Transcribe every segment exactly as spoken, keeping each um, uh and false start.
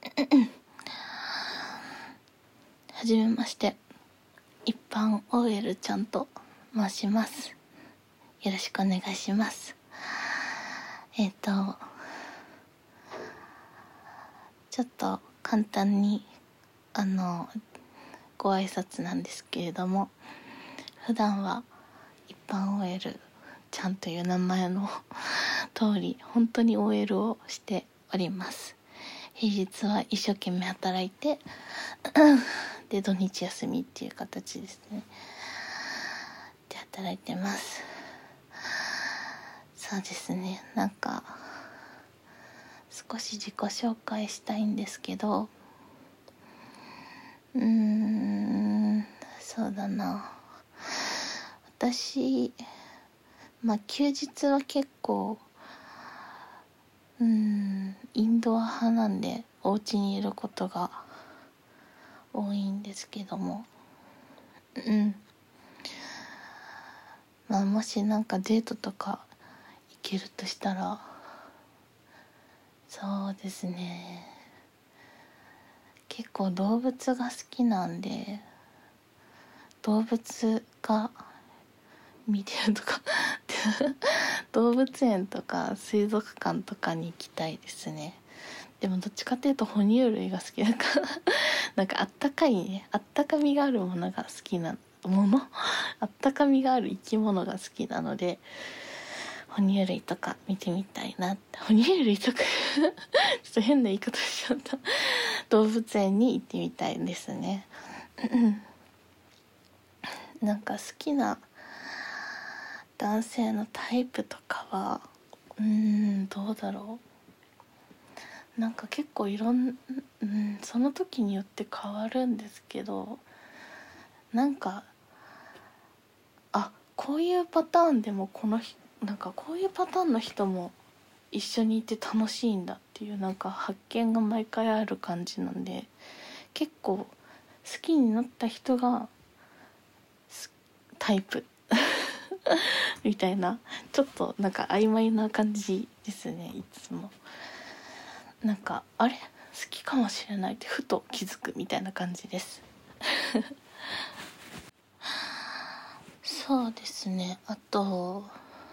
はじめまして、一般 オーエル ちゃんと申します。よろしくお願いします。えっとちょっと簡単にあのご挨拶なんですけれども、普段は一般 オーエル ちゃんという名前の通り本当に オーエル をしております。平日は一生懸命働いてで土日休みっていう形ですね。で働いてます。そうですね、なんか少し自己紹介したいんですけど、うーんそうだな私まあ休日は結構うーんインドア派なんでお家にいることが多いんですけども、うんまあもしなんかデートとか行けるとしたら、そうですね、結構動物が好きなんで動物が見てるとか動物園とか水族館とかに行きたいですね。でもどっちかっていうと哺乳類が好きだからなんかあったかいねあったかみがあるものが好きなものあったかみがある生き物が好きなので、哺乳類とか見てみたいなって。哺乳類とかちょっと変な言い方しちゃった動物園に行ってみたいですねなんか好きな男性のタイプとかはうーんどうだろう、なんか結構いろん、うん、その時によって変わるんですけど、なんかあこういうパターンでもこのなんかこういうパターンの人も一緒にいて楽しいんだっていうなんか発見が毎回ある感じなんで、結構好きになった人がタイプみたいな、ちょっとなんか曖昧な感じですね。いつもなんかあれ好きかもしれないってふと気づくみたいな感じですそうですね、あと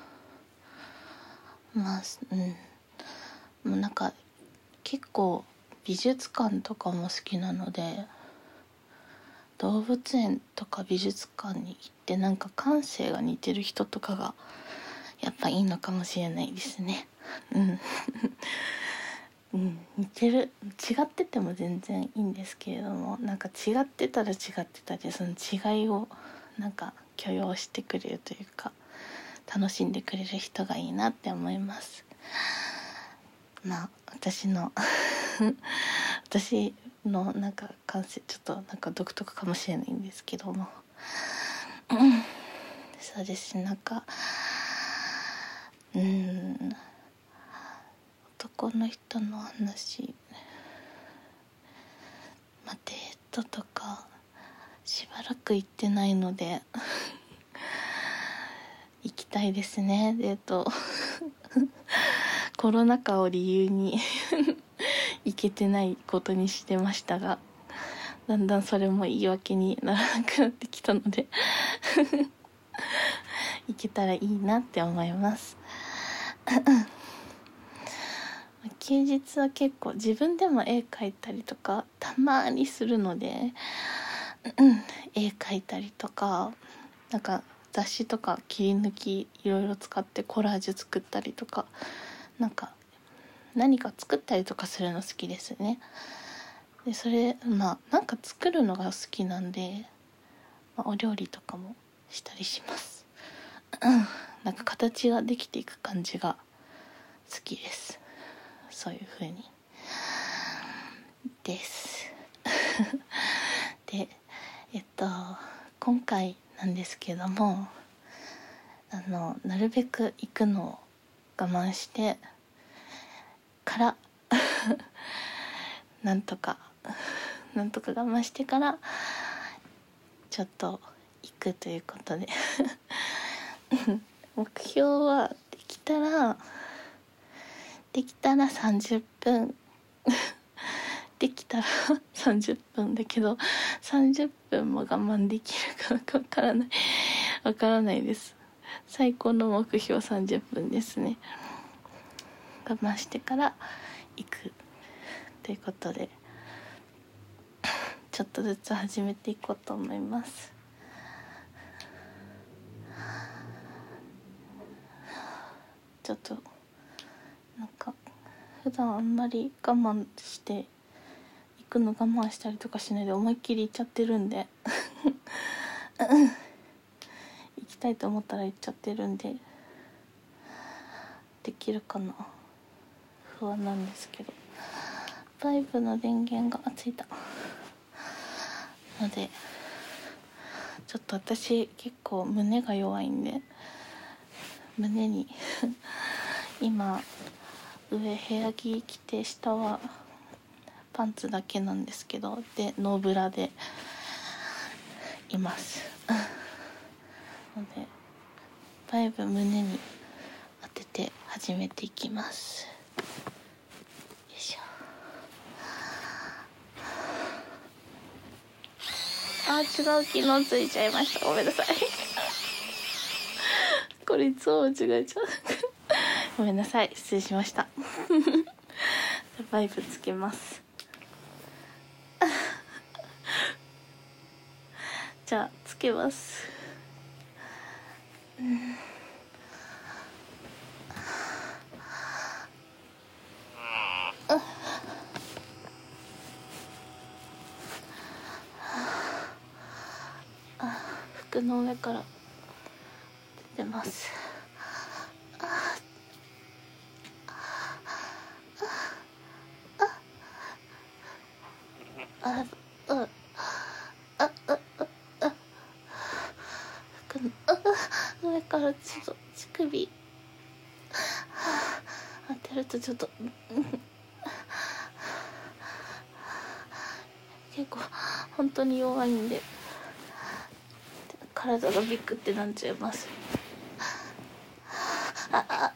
まあうんもうなんか結構美術館とかも好きなので、動物園とか美術館に行ってなんか感性が似てる人とかがやっぱいいのかもしれないですね。うんうん、似てる違ってても全然いいんですけれども、なんか違ってたら違ってたでその違いをなんか許容してくれるというか楽しんでくれる人がいいなって思います。まあ私の私のなんか感性ちょっとなんか独特かもしれないんですけども、うん、そうですなんかうーん男の人の話、まあ、デートとかしばらく行ってないので行きたいですねデートコロナ禍を理由に行けてないことにしてましたが、だんだんそれも言い訳にならなくなってきたので行けたらいいなって思います休日は結構自分でも絵描いたりとかたまにするので絵描いたりとかなんか雑誌とか切り抜きいろいろ使ってコラージュ作ったりとかなんか何か作ったりとかするの好きですね。でそれまあなんか作るのが好きなんで、まあ、お料理とかもしたりしますなんか形ができていく感じが好きです。そういう風にですでえっと今回なんですけども、あのなるべく行くのを我慢してからなんとかなんとか我慢してからちょっと行くということで目標はできたらできたらさんじゅっぷんできたらさんじゅっぷんだけどさんじゅっぷんも我慢できるかわからないわからないです。最高の目標さんじゅっぷんですね。我慢してから行くということで、ちょっとずつ始めていこうと思います。ちょっとなんか普段あんまり我慢して行くの我慢したりとかしないで思いっきり行っちゃってるんで行きたいと思ったら行っちゃってるんでできるかな不安なんですけど、バイブの電源がついたので、ちょっと私結構胸が弱いんで、胸に今上部屋着着て下はパンツだけなんですけど、でノーブラでいますのでバイブ胸に当てて始めていきます。よいしょ。あ、違う機能ついちゃいました。ごめんなさいこれいつも間違えちゃうごめんなさい、失礼しましたバイブつけますじゃあつけます、うん、服の上から出てます。あ、うん、あ、あ、あ、あ、服の上からちょっと乳首当てるとちょっと結構本当に弱いんで体がビクってなっちゃいます。ああ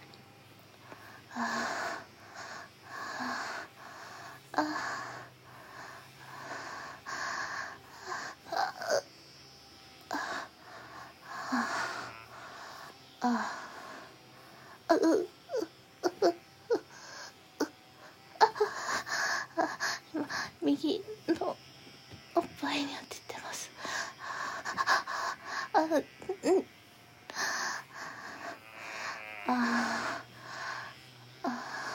右のおっぱいに当ててます。あ、うん、ああ、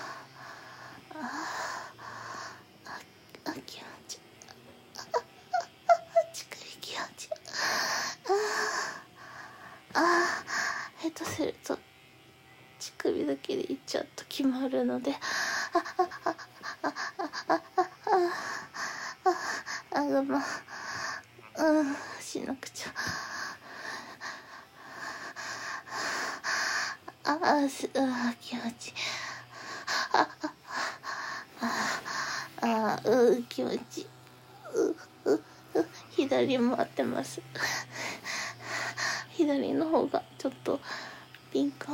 あ、気持ちいい。乳首気持ちいい。ああ、下手すると乳首だけでいっちゃうと決まるので、あああああああがまうんしなくちゃ。ああすあ気持ちいい。あああうん気持ちいい。うう左回ってます。左の方がちょっと敏感。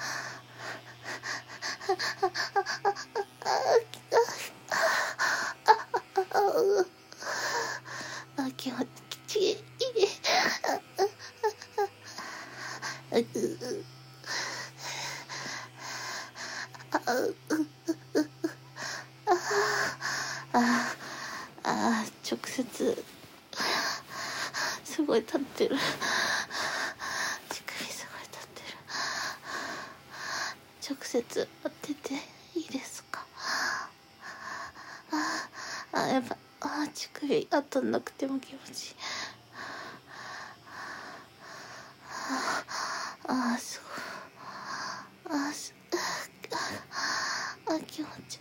あ気持ちいい。ああ直接すごい立ってる。乳首すごい立ってる。直接当てていいですか。ああやっぱあ乳首当たんなくても気持ちいい。ああすごい。あすあ気持ちいい。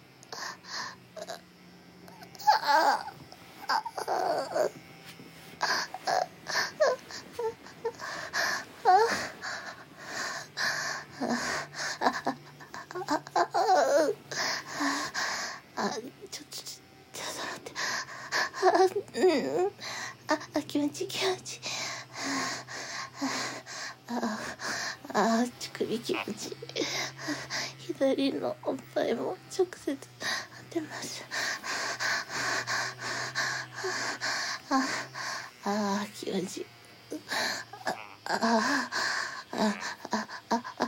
ああああちょっとちょっと待って。あうんああ気持ちいい気持ちいい。ああ乳首気持ちいい。左のおっぱいも直接当てます。 あー気持ちいい。ああああああ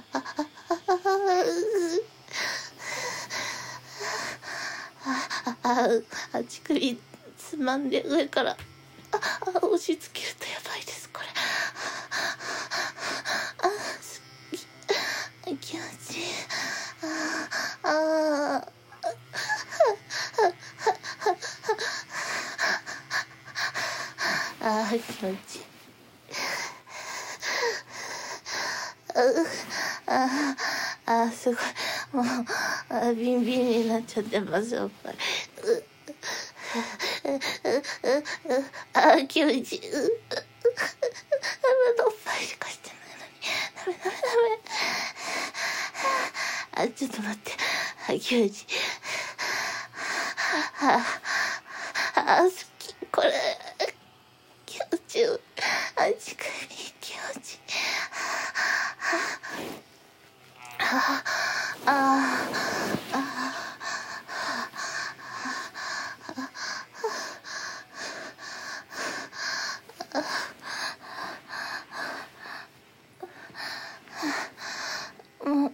ああ乳首つまんで上からああ押し付けるとやばいですこれ。あすっき気持ちいい。あああ気持ちいい。あああすごいもうあビンビンになっちゃってますやっぱり。あ気持ちいい。おっぱいしかしてないのにダメダメダメ。あちょっと待って。あ気持ちいい。ああ好きこれ気持ちいい。あ乳首気持ちいい。あああもう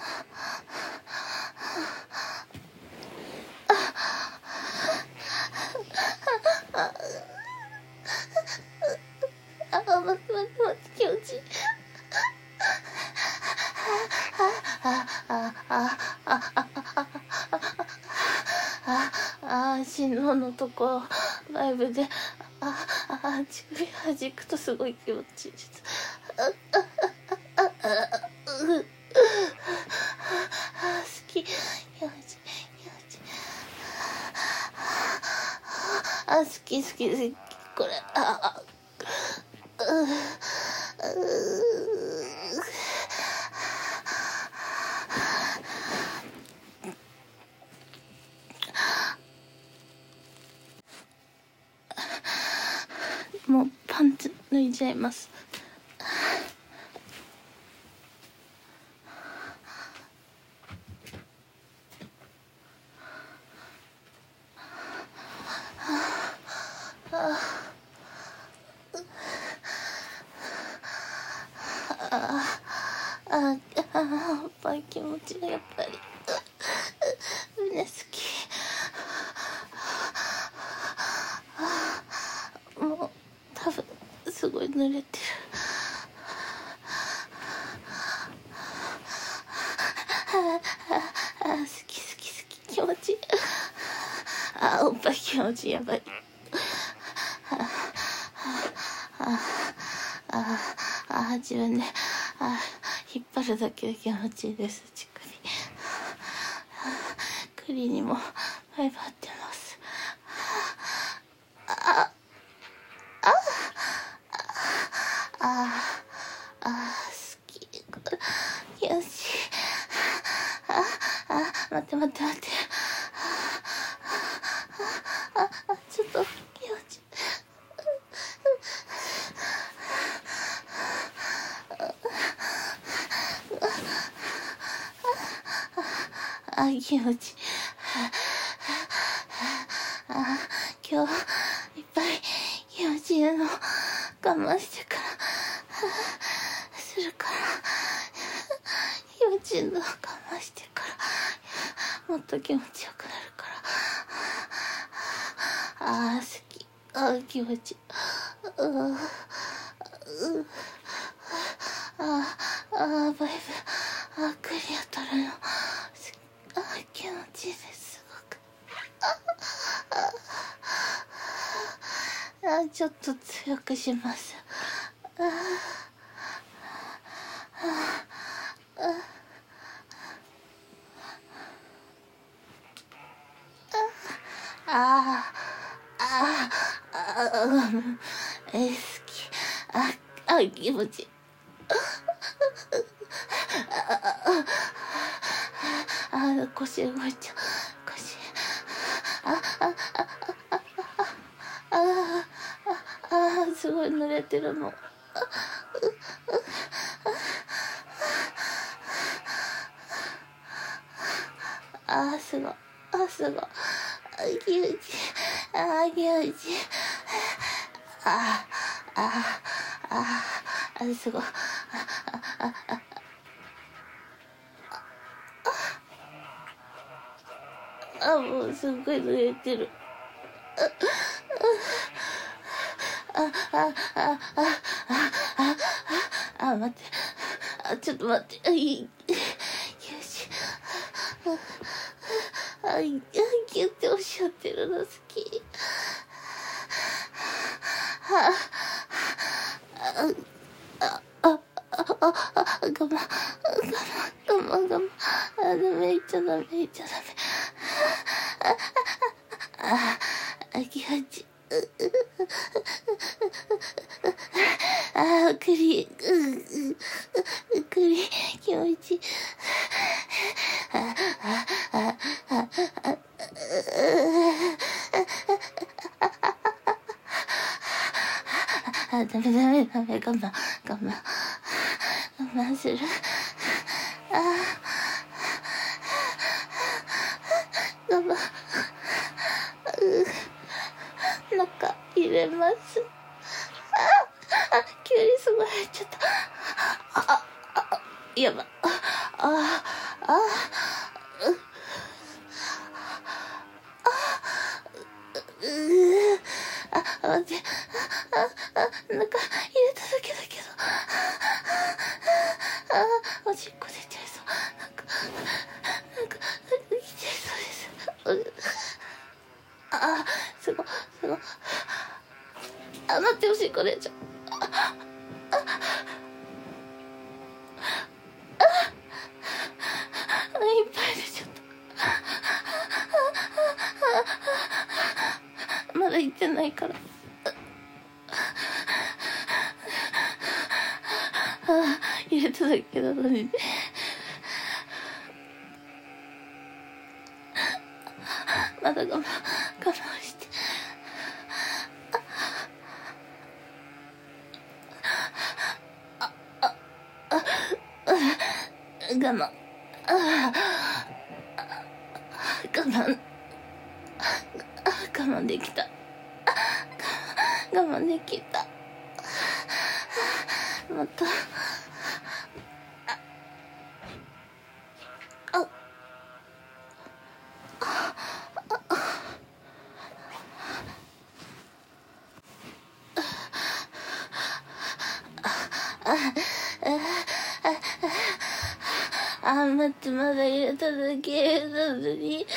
あ待って待って待って気持ちいい。あああああああ心臓のとこライブでああ乳首弾くとすごい気持ちいいです。ああああう好き気持ちいい気持ちいい。あ好き好き好きこれああううもうパンツ脱いじゃいます。あああおっぱい気持ちいいやっぱり。胸好き。もう多分すごい濡れてる。あ好き好き好き気持ちいい。あおっぱい気持ちいいやばい。あああ自分であ引っ張るだけで気持ちいいです乳首。栗にもファイバーってます。ああああ好き気持ちいい。ああ待って待って待って。ああちょっと気持ちいい。あ気持ちいい。あ今日いっぱい気持ちいいの我慢してからするから気持ちいいの我慢してからもっと気持ちよくなるからあ好きあ気持ちいい。あああバイブあクリア取るのあ気持ちいいですすごく。あちょっと強くします。あああああえ好きああ気持ちいい。あ腰動いちゃう腰ああああああすごい濡れてるの。あすごいあすごい気持ちいいあ気持ちいいあああああすごい。あああああもうすっごい濡れてる。ああああああああ待って、あちょっと待って、あいよし、ああギュッておっしゃってるの好き。はああああああ我慢我慢我慢我慢、あダメ、言っちゃダメ、言っちゃダメ。ああ気持ちいい。ああクリうクリ気持ちいい。ああああああダメダメダメ、我慢我慢我慢する。あ我慢中入れます。ああ急にすごい入っちゃった。あああやば。ああああ待って、ああなんか入れただけだけど、ああおしっこ出ちゃいそう。なんかなんか出ちゃいそうです。ああすごいすごい。あ待って、おしっこ出ちゃう。あああいっぱい出ちゃった。まだ行ってないから。ああ入れただけなのにね。まだ我慢我慢して。あああ我慢、あ我慢、我慢できた。我慢できた。またああ待って、まだ入れただけなのに。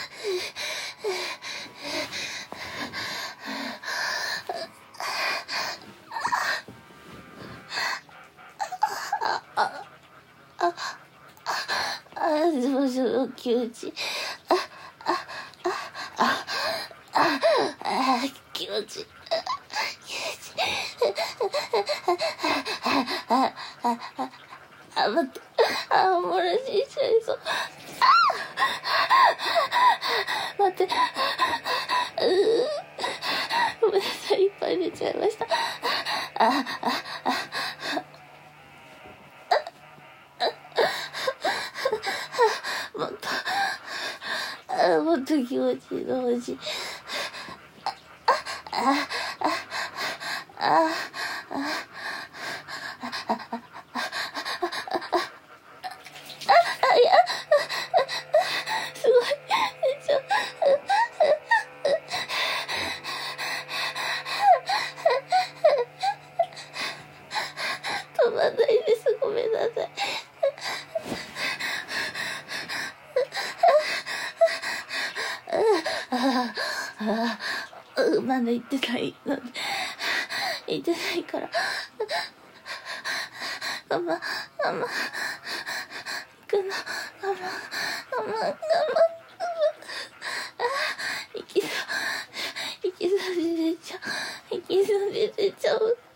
あどうしよう気持ちいい。ああああああ気持ちいい。ああああ待って、あ漏らしちゃいそう。待って、うごめんなさい、いっぱい出ちゃいました。あああもっとあもっと気持ちいいの欲しい。ああああまだ行ってないので、行ってないから我慢我慢行くの我慢我慢我慢息が息が出ちゃう息が出ちゃう。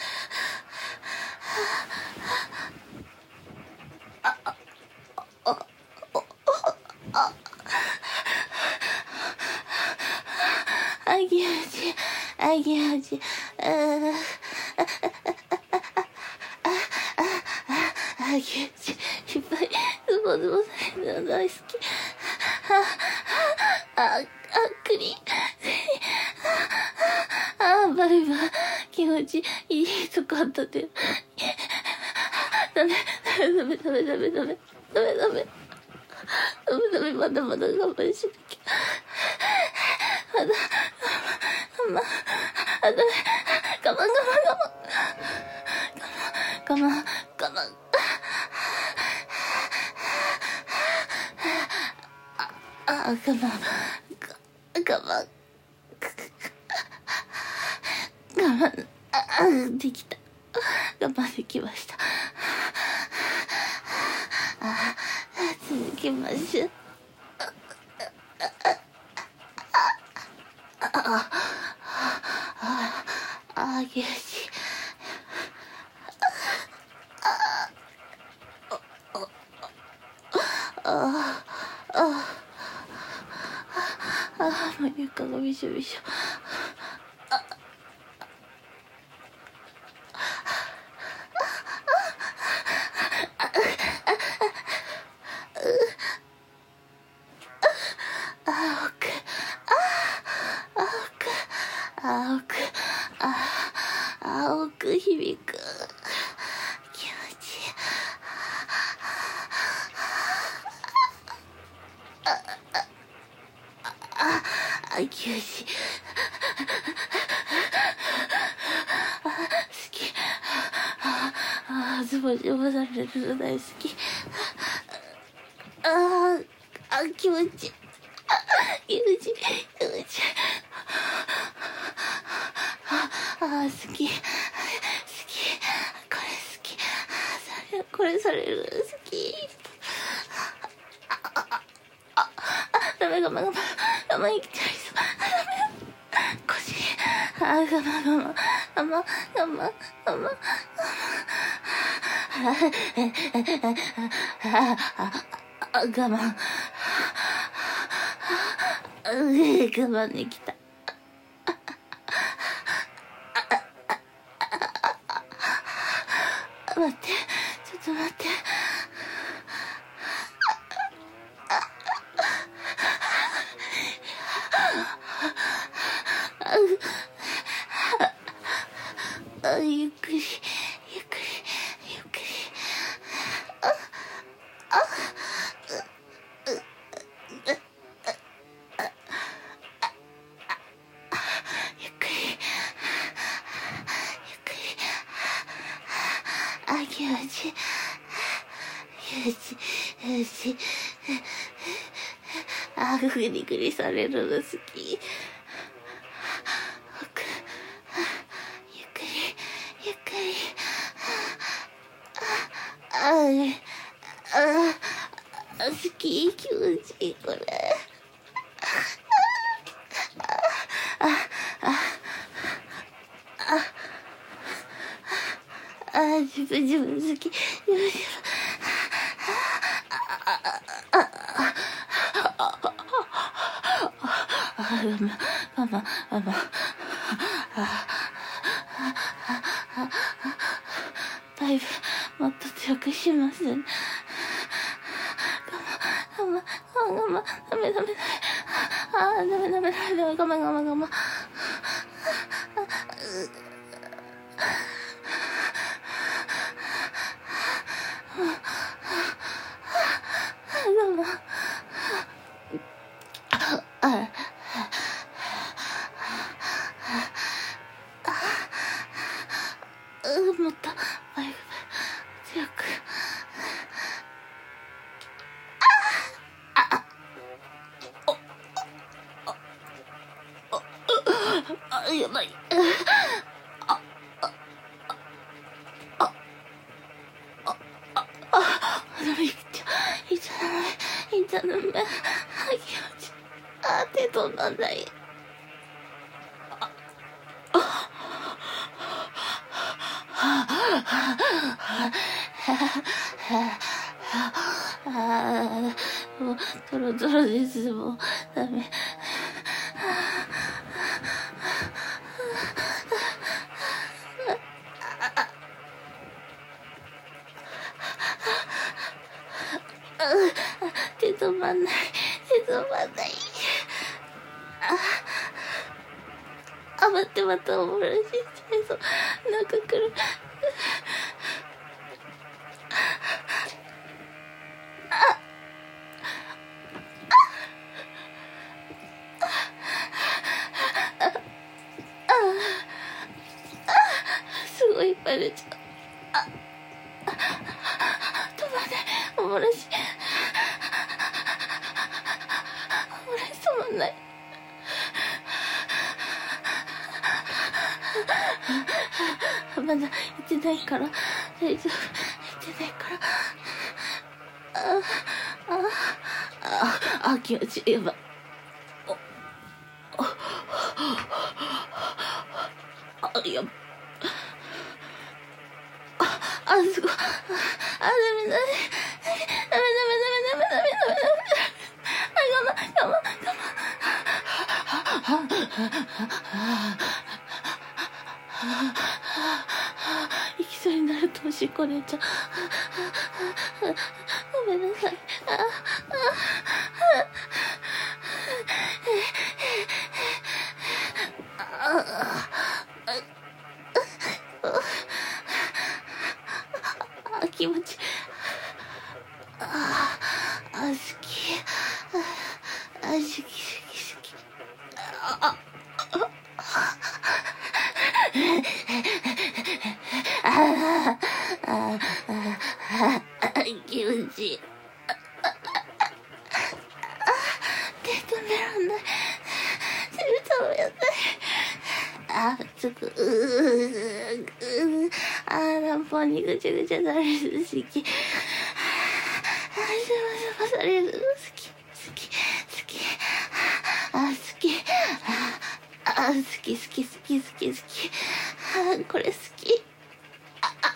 あああああ気持ちいい、あ気持ちいい。あ気持ちいい、いっぱいズボズボされるの大好き。あああクリあバだいぶ気持ちいいとこあったで。ダメ、ダメ、ダメ、ダメ、ダメ、ダメ、ダメ、ダメ、ダメ、まだまだ我慢しなきゃ。まだ、我慢、我慢、あ、ダメ、我慢、我慢、我慢、我慢、我慢、我慢、あ、我慢、我慢、我慢、あ、できた。我慢できました。あ、続きましょう。あ、あ、あ、あ、よし。あ、あ、あ、あ、もう床がびしょびしょ。青く、あ、青く響く。気持ちいい。あ、あ、あ、気持ちいい。あ、好き。あ、あ、ズボズボされるの大好き。あ、あ、気持ちいい。気持ちいい。気持ちいい。あ、好き、好き、これ好き、あ、これされる好き。あ、あ、あ、あ、ダメ、我慢、我慢、我慢いきちゃいそう。ダメ、腰、あ、我慢、我慢、我慢、我慢、我慢、あ、我慢、我慢できた。待って、ちょっと待って。あ、ゆっくり、ゆっくり、ゆっくり。あ、あ、ゆっくり、ゆっくり。あ、気持ちいい。よし、よし。あ、ぐりぐりされるの好き。ゆっくり、ゆっくり。あ、あ、好き、気持ちいい、これ。あ、あ、あ、あ、自分自分好き、自分自分。我慢、我慢、我慢。だいぶもっと強くしますね。我慢、我慢、我慢、ダメダメダメ。あ、ダメダメダメダメ、我慢我慢我慢。我慢。あ、もっとバイク強く。あ、やばい。あ、あ、あ、あ、あ、ダメ、いっちゃ、いっちゃダメ、いっちゃダメ。あ、気持ちいい。あ、手飛んだんない。あ、もうトロトロです。もうダメ。手止まんない、手止まんない。あ、 あ、待って待って、おもらしちゃいそう。なんか来る。すごいいっぱい出ちゃう。あ、止まれ、おもらし。おもらし止まんない。まだ行ってないから大丈夫。行ってないから。ああああ、気持ちいい。やばい。あ、やばい。あ、あ、すごい。あ、ダメだね。ダメダメダメダメダメダメダメダメダメ。あ、我慢我慢我慢。行きそうになるとおしっこ出ちゃう。ごめんなさい。あああ、気持ちいい。ああ、好き。あ、好き好き好き。あああああ、気持ちいい。手止めらんない。手止めらんない。あ、つく、うー、うー、あー、乱暴にぐちゃぐちゃされるの好き。あ、シャバシャバされるの好き、好き、好き。あ、好き。あ、好き、好き、好き、好き、好き。あ、これ好き。あ、あ、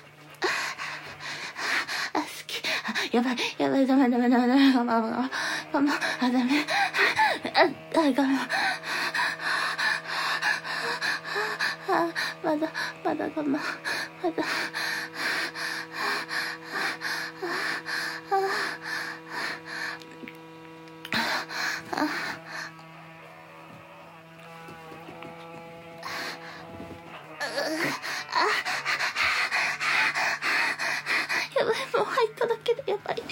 あ、好き。あ、やばい、やばい、ダメ、ダメ、ダメ、ダメ、我慢、我慢、我慢、あ、ダメ。あ、あ、我慢。あ、まだまだ我慢、まだ。やばい、もう入っただけでやばい。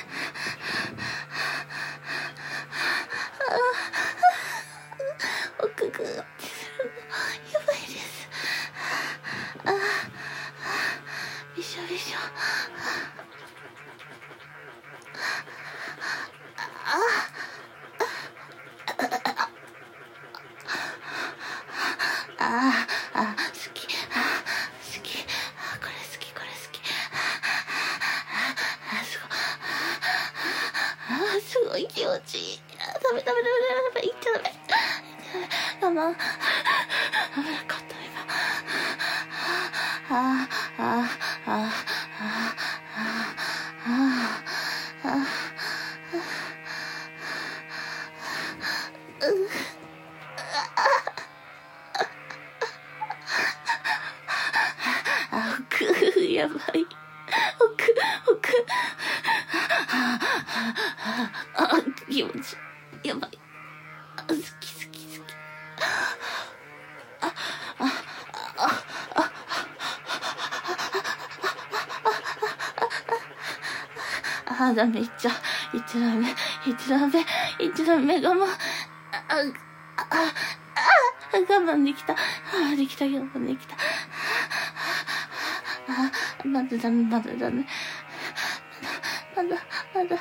奥がやばいです。ああ、びしょびしょ。あああ、好き。あ、好き。あ、これ好き、これ好き。あ、すごい。あ、すごい気持ちいい。あ、ダメダメダメダメダメ、いっちゃダメ。我慢。危なかった、今。ああ、ああ、ああ、ああ、ああ、うあ、奥、やばい。奥、奥。あ、気持ちいい。やばい。あ、好き好き好き。あ、あ、あ、あ、あ、ダメ、いっちゃ、いっちゃダメ、いっちゃダメ、いっちゃダメ、我慢。あ、あ、あ、あ、我慢できた。あ、できた、我慢できた。あ、まだダメ、まだダメ。まだ、まだ、まだ。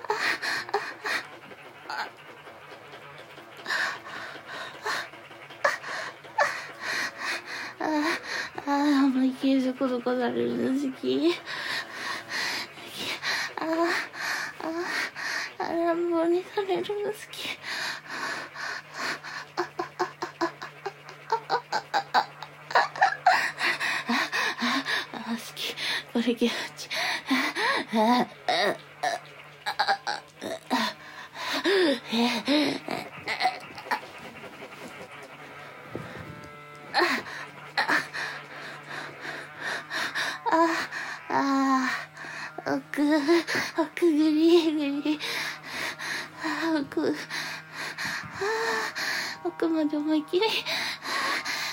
ああ、思いっきりそこそこされるの好き。ああ、あ、乱暴にされるの好き。あ、好き。これ気持ちいい。ああ、ああ、奥、奥ぐりぐり。あ、奥、あ、奥まで思いっきり。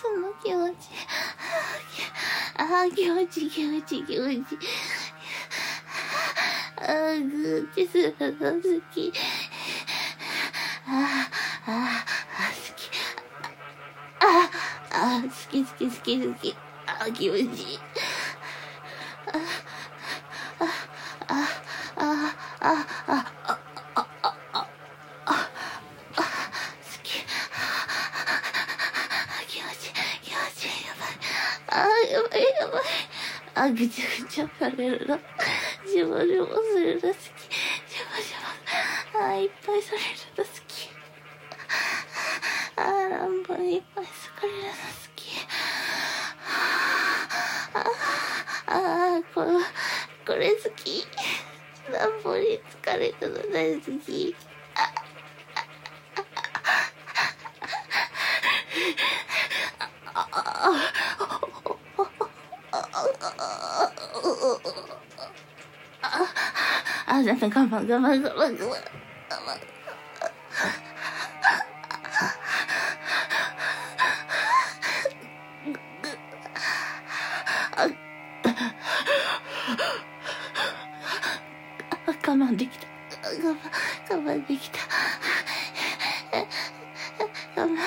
その気持ち。あー気持ちいい気持ちいい気持ちいい。あーぐーってするの好き。あーあー好き。あーあー好き好き好き好き。あー気持ちいい。あああああああああ、ぐちゃぐちゃされるの。ジボジボするの好き。ジボジボ。あ、いっぱいされるの好き。あ、乱暴にいっぱいされるの好き。あ、あ、これ、これ好き。乱暴に疲れるの大好き。あ、なんか我慢我慢我慢我慢我慢。我慢できた。我慢我慢できた。我慢我慢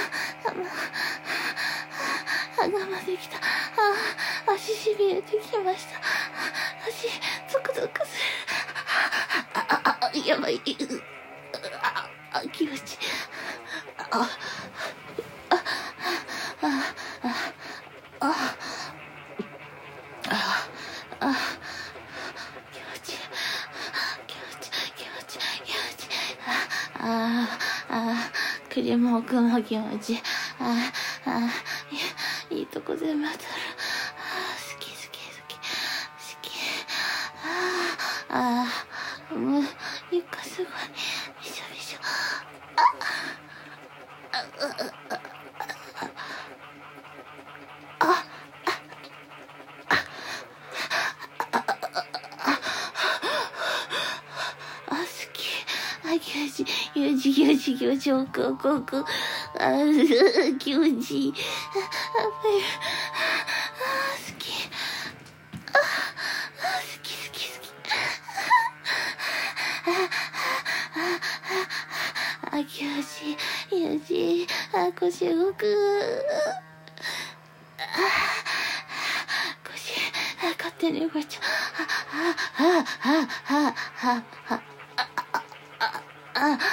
我慢できた。あ、足しびれてきました。足ゾクゾクする。あああやばい。ああ気持ちいい。ああああああああ気持ちいい気持ちいい気持ちいい気持ちいい。あああクリーム奥も気持ちいい。ああいいとこ全部当たる。好き好き好き好き。ああもう床すごいびしょびしょ。あああああ好き。あ気持ちいい気持ちいい気持ちいい気持ちいい奥奥奥。あ気持ちいい。あ好き。あ好き好き好き。あ気持ちいい気持ちいい。あ腰動く。あ腰あ勝手に動いちゃう。あああああああああ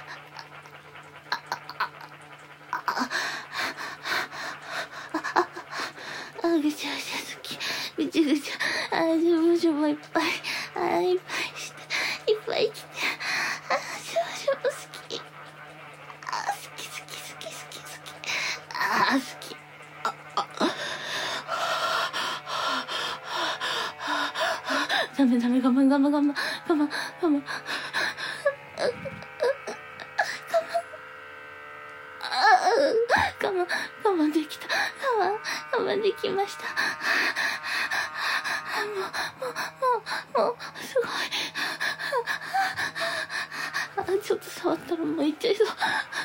あぐちゃぐちゃ好き。ぐちゃぐちゃ。あジョボジョボいっぱい。あいっぱいしていっぱい来て。あジョボジョボ好き。あ好き好き好き好き好き。あ好き。ああダメダメ我慢我慢我慢我慢我慢。我慢我慢できた。我慢我慢できました。もうもうもうもうすごい。あちょっと触ったらもういっちゃいそう。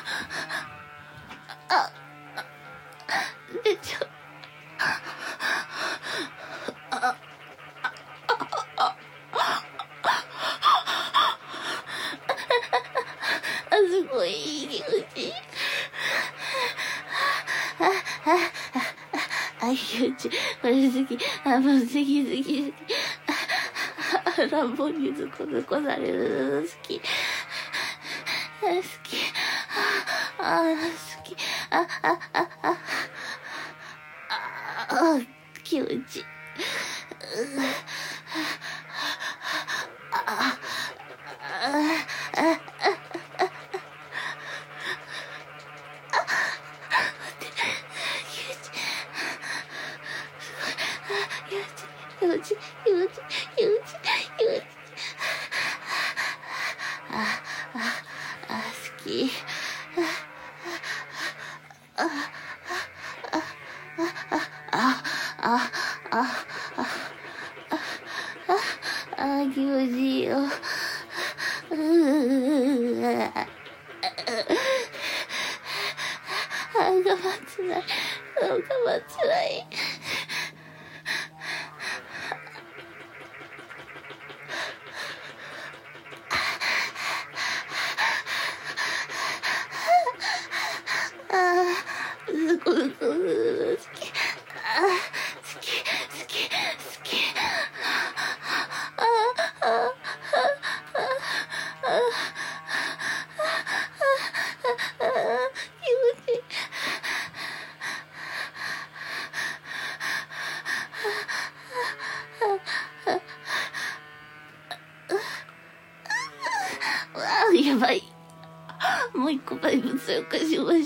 あ出ちゃう。ああすごいいい気持ちいい。ああああ気持ちいい。これ好き。あもう好き好き好き。あ乱暴にズコズコされるの好き。好き。ああ好き。あああああ気持ちいい。あああ気持ちいい気持ちいい気持ちいい気持ちいい気持ちいい。あああ好き。ああああああ気持ちいいよ。あ我慢つない。 我慢つらい。ああ、すごい好き。ああ、好き、好き、好き。ああ、ああ、ああ、ああ、気持ちいい。わあ、やばい。もう一個バイブ強化しました。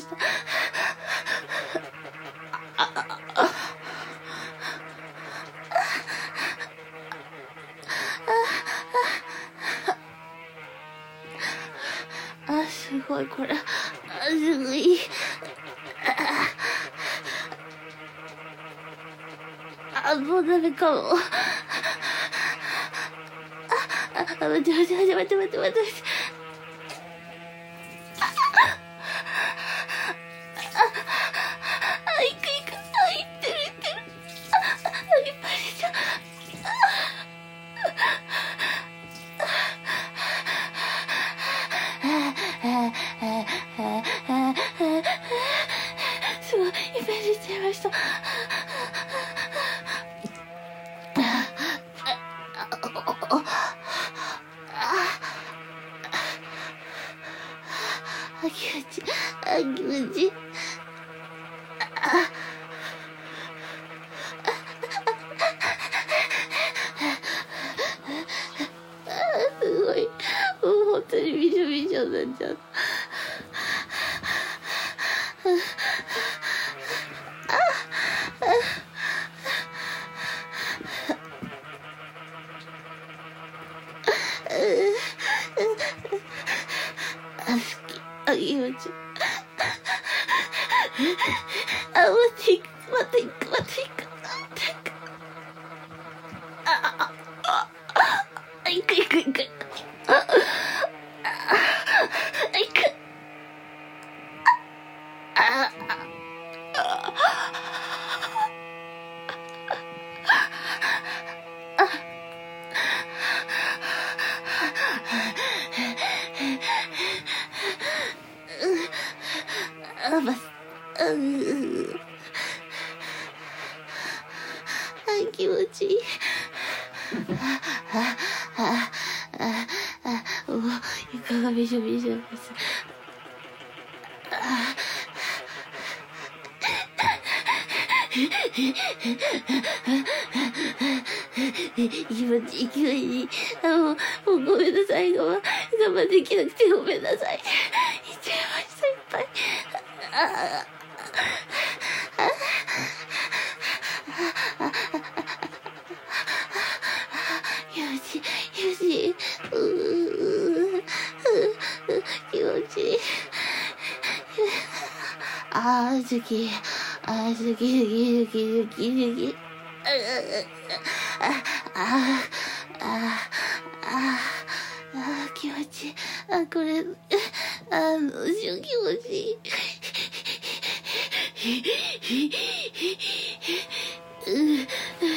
あ、すごいこれ。あ、すごい。あ、もうダメかも。あ、あ、待って待って待って待って待って待って。あ、いくいく。あ、いってるいってる。あ、いっぱい出ちゃう。すごい、いっぱい出ちゃいました。あ、気持ちいい。あ、気持ちいい。すごい。もう本当にびしょびしょになっちゃう。あ、好き。あ、気持ちいい。あ、待っていく、待っていく、待っていく。あ、あ、あ、あ、いくいくいく。あ、あ、いく。あ、あ、あ、ま、うん。あ、気持ちいい。あ、あ、あ、あ、あ、もう床がびしょびしょです。あ、気持ちいい気持ちいい。あ、もう、もうごめんなさい。我慢できなくてごめんなさい。言っちゃいましたいっぱい。ああ。気持ちいい気持ちいい。うー気持ちいい。あー好き。あー好き好き好き好き好き。あああああ気持ちいい。あ、これあどうしよう気持ちいい。う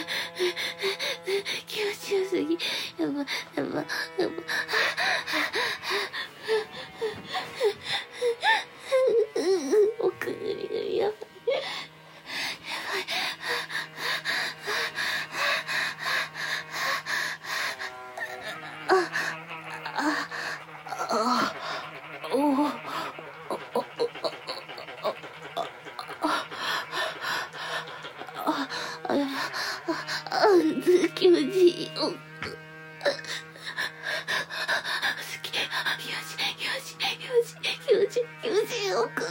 気持ちよすぎ。やばやばやば。奥ぐりぐりやばい。気持ちいい。好き。気持ちいい気持ちいい気持ちいい気持ちいい気持ちいい。奥好き好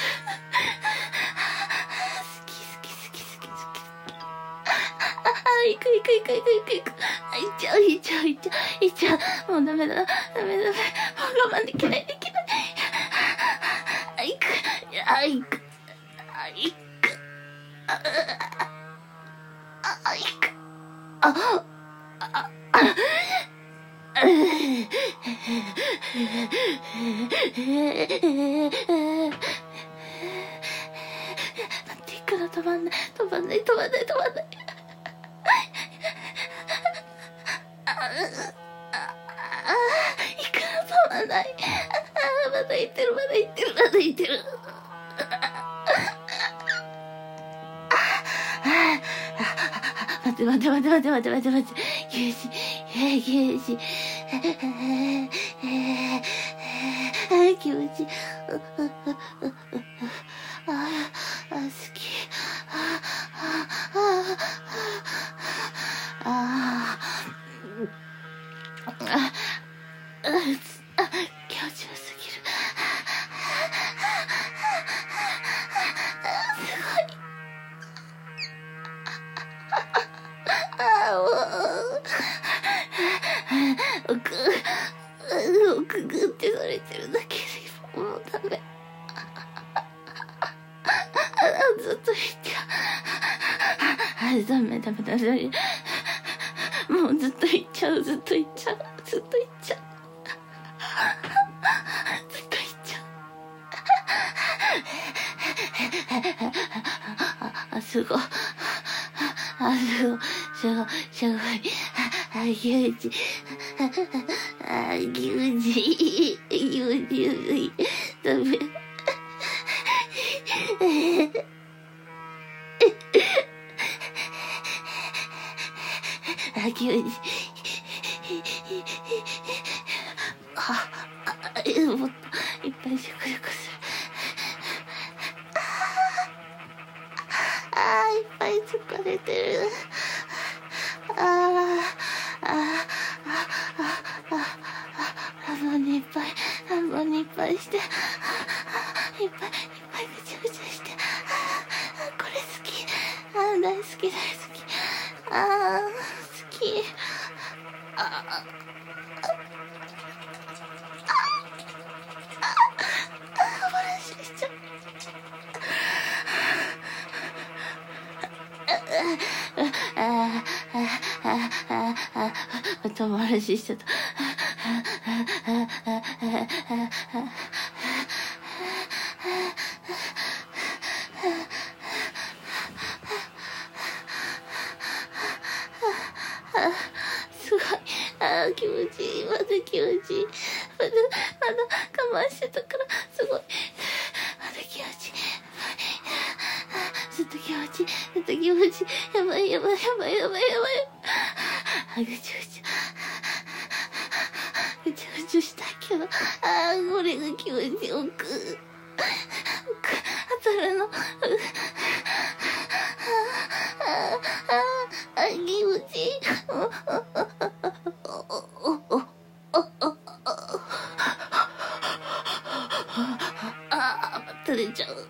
き好き好き好き。あ、いくいくいくいくいくいく。あ、いっちゃういっちゃういっちゃういっちゃう。もうダメだダメだダメ。もう我慢できないできない。あ、いくあ、いくあ、いくあ、あ、いくあ、あ、あ、待っていく。 くら止まんない止まんない止まんない止まんないああいくら止まんないあまだ言ってるまだ言ってるまだ言ってる待って待って待って待って待って待って待ってゲージゲージ気持ちいいああ好きあああああ気持ちよすぎるすごいああもう奥奥グってされてるだけでもうダメずっと言っちゃうダメダメダメもうずっと言っちゃうずっと言っちゃうずっと言っちゃうずっと言っちゃうあすごいあすごいすごいすごいあ気持ちいいあ気持ちいい気持ちいいダメあ気持ちいいああもっといっぱいシュクシュクするああいっぱい疲れてるああああああ半分にいっぱい半分にいっぱいしていっぱいいっぱいぐちゃぐちゃしてこれ好きあ大好き大好きあ好きああ後回ししちゃったすごいあー気持ちいいまだ気持ちいいまだまだ我慢してたからすごいまだ気持ちいいずっと気持ちいいずっと気持ちいいやばいやばいやばいやばいやばいあぐちぐちぐちぐちしたけどあーこれが気持ちよく当たるのああ気持ちいいああ取れちゃう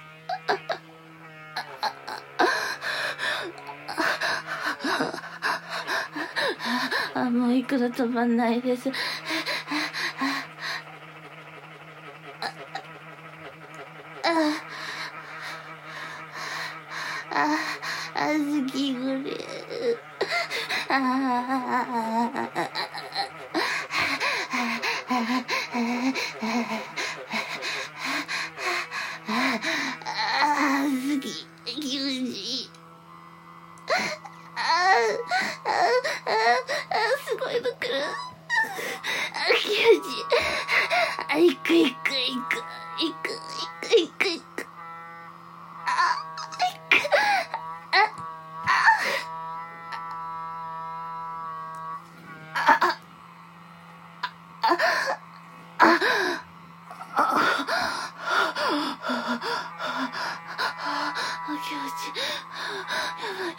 あもういくら止まんないですああ好きこれあああ好き気持ちいいあああすごいのくるあ気持ちいいあ行く行く行く行く行く行く行くあ行くあああ気持ちいいやばい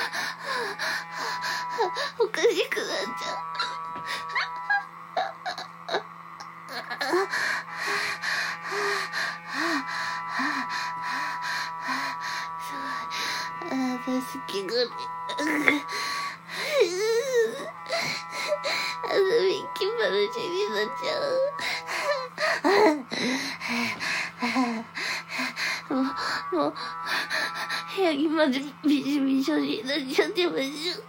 おかしくなっちゃうすごいあ大好きこれあのミッキー話になっちゃうもうもう部屋着までびしょびしょになっちゃってましょ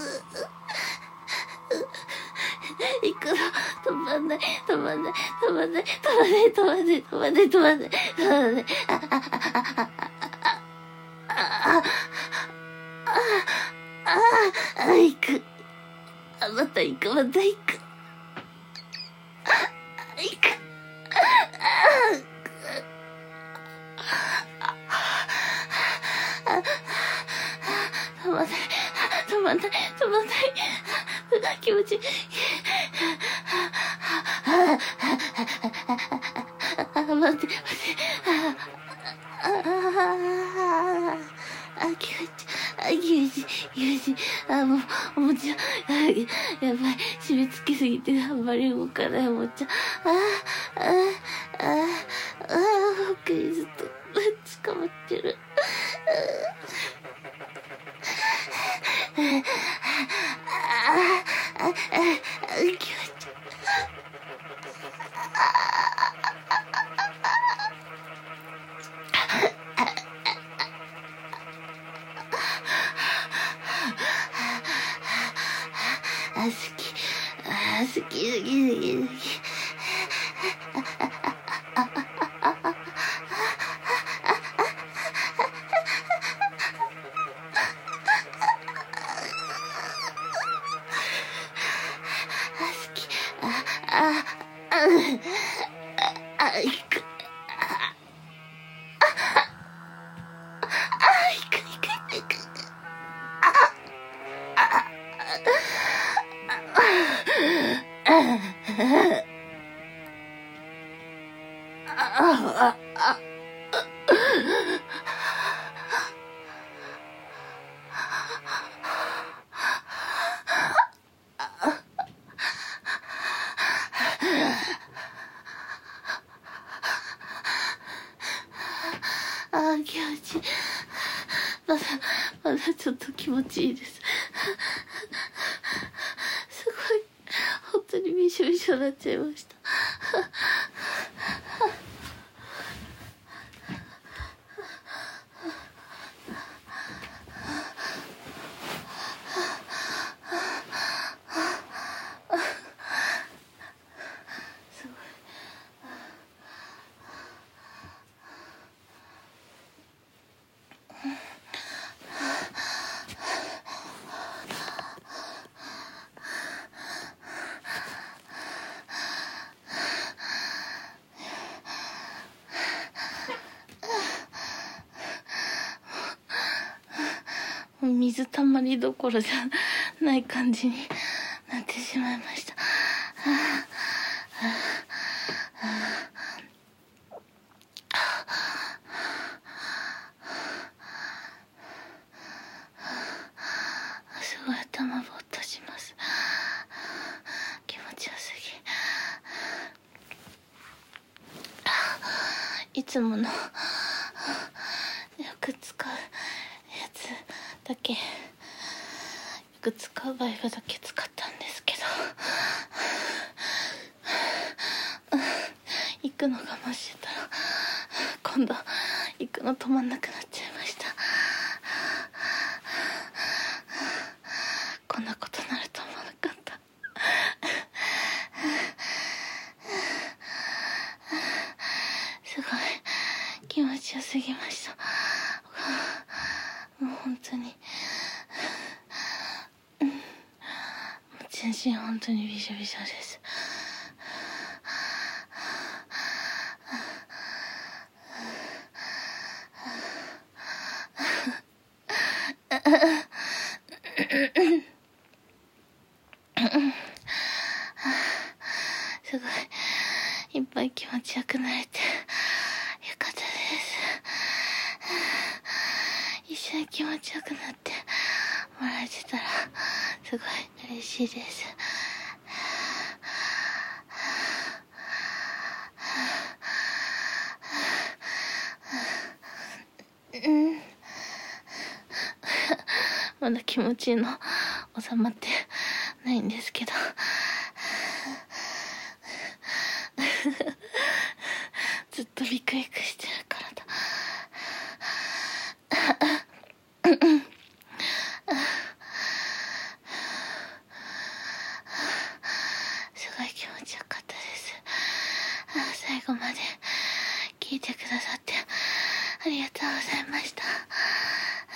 いくら止まんない止まんない止まんない止まんない止まんない止まんない止まんない止まんないあああああああああああ行く。あ、また行く、また行く。行く。止まんない、止まんない、止まんない。気持ちいい。あ、待って、待って。ああ、あ、気持ちいい。あ、気持ちいい、気持ちいい。あ、もう、おもちゃ、あ、やばい、締め付けすぎてあんまり動かないおもちゃ。ああ、ああ、ああ、僕にずっと捕まってる。ああ、ああ、気持ちいい。あ、好き。あ、好き、好き、好き、好き。あ、あ、あ、行く。あ、あ、行く、行く、行く。あ、あ、あ、あ、あ、気持ちいい。まだ、まだちょっと気持ちいいです。すごい、本当にびしょびしょになっちゃいました。すごい。水たまりどころじゃない感じになってしまいました。すごい頭ぼーっとします。気持ちよすぎ。いつものよく使うやつだけ、よく使うバイブだけ使ったんですけど、行くの我慢してたら今度行くの止まんなくなっちゃいました。こんなことなると思わなかった。すごい気持ちよすぎました。もう本当に、もう全身本当にびしょびしょです。すごいいっぱい気持ちよくなれてよかったです。一緒に気持ちよくなってもらえてたらすごい嬉しいです。うんまだ気持ちいいの収まってないんですけどずっとビクビクしてるからだ。すごい気持ちよかったです。最後まで聞いてくださってありがとうございました。